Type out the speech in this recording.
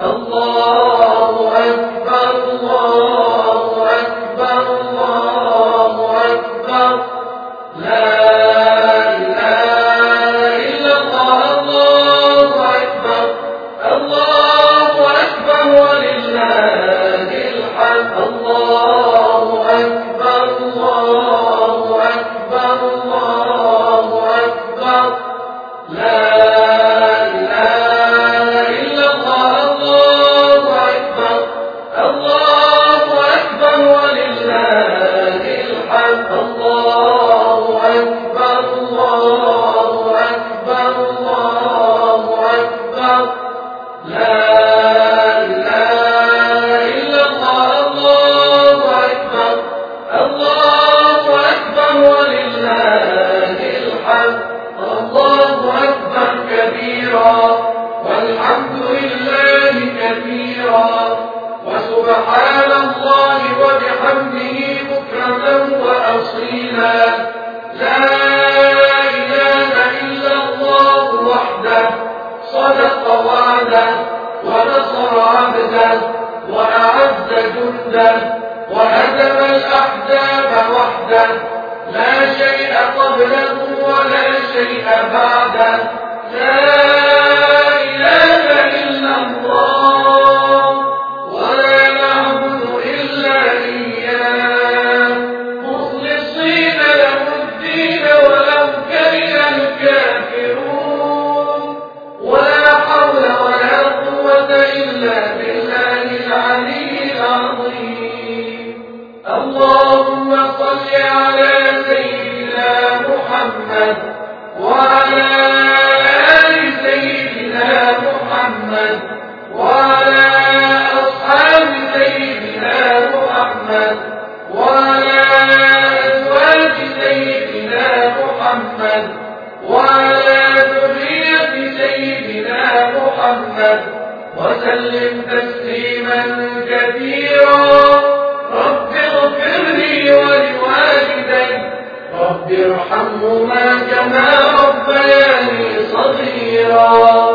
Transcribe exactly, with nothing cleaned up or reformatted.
الله أكبر الله أكبر الله أكبر لا إله إلا الله الله أكبر الله أكبر ولله الحمد الله أكبر الله أكبر الله أكبر لا وسبحان الله وبحمده بكرة وأصيلا لا إله إلا الله وحده صدق وعده ونصر عبده وأعز جنده وهزم الأحزاب وحده لا شيء قبله ولا شيء بعده لا إله إلا الله ولا نعبد إلا إياه مخلصين له الدين ولو كره الكافرون ولا حول ولا قوة إلا بالله العلي العظيم اللهم صل على سيدنا محمد وعلى آل سيدنا محمد وعلى أصحاب سيدنا محمد وعلى أزواج سيدنا محمد وعلى ذرية سيدنا محمد وسلم تسليما كثيرا رب اغفر لي ولوالدي رب ارحمهما كما ربياني صغيرا